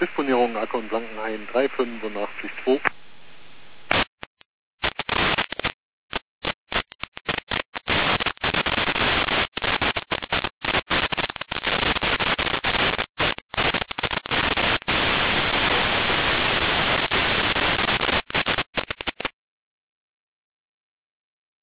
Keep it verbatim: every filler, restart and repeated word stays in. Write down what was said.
Disponierung Acker und Blankenhain drei fünf acht zwei.